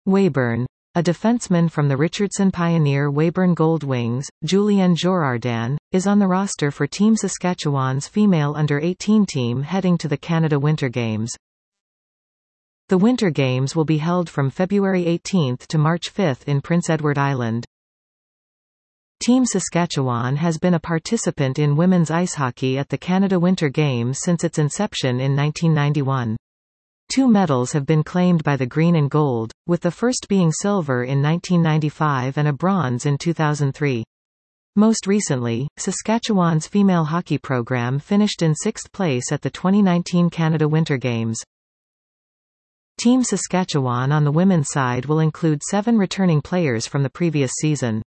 Weyburn. A defenseman from the Richardson Pioneer Weyburn Gold Wings, Julienne Jorardin, is on the roster for Team Saskatchewan's female under-18 team heading to the Canada Winter Games. The Winter Games will be held from February 18 to March 5 in Prince Edward Island. Team Saskatchewan has been a participant in women's ice hockey at the Canada Winter Games since its inception in 1991. 2 medals have been claimed by the Green and Gold, with the first being silver in 1995 and a bronze in 2003. Most recently, Saskatchewan's female hockey program finished in 6th place at the 2019 Canada Winter Games. Team Saskatchewan on the women's side will include 7 returning players from the previous season.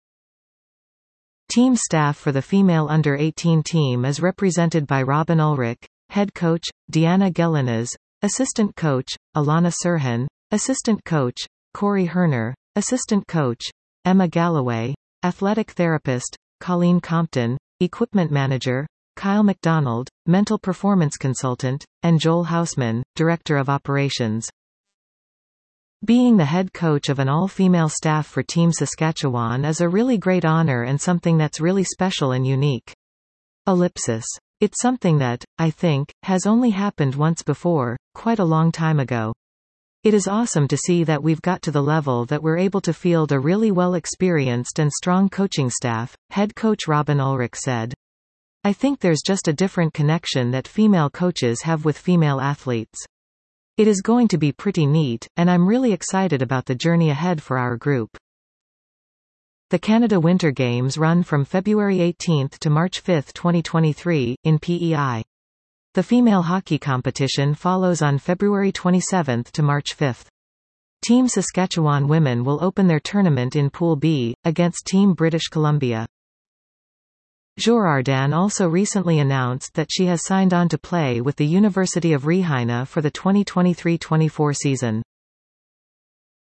Team staff for the female under-18 team is represented by Robin Ulrich, head coach, Deanna Gelinas, assistant coach, Alana Serhan, assistant coach, Corey Herner, assistant coach, Emma Galloway, athletic therapist, Colleen Compton, equipment manager, Kyle McDonald, mental performance consultant, and Joel Hausman, director of operations. Being the head coach of an all-female staff for Team Saskatchewan is a really great honor and something that's really special and unique. Ellipsis. It's something that, I think, has only happened once before, quite a long time ago. It is awesome to see that we've got to the level that we're able to field a really well-experienced and strong coaching staff, head coach Robin Ulrich said. I think there's just a different connection that female coaches have with female athletes. It is going to be pretty neat, and I'm really excited about the journey ahead for our group. The Canada Winter Games run from February 18 to March 5, 2023, in PEI. The female hockey competition follows on February 27 to March 5. Team Saskatchewan women will open their tournament in Pool B, against Team British Columbia. Jorardin also recently announced that she has signed on to play with the University of Regina for the 2023-24 season.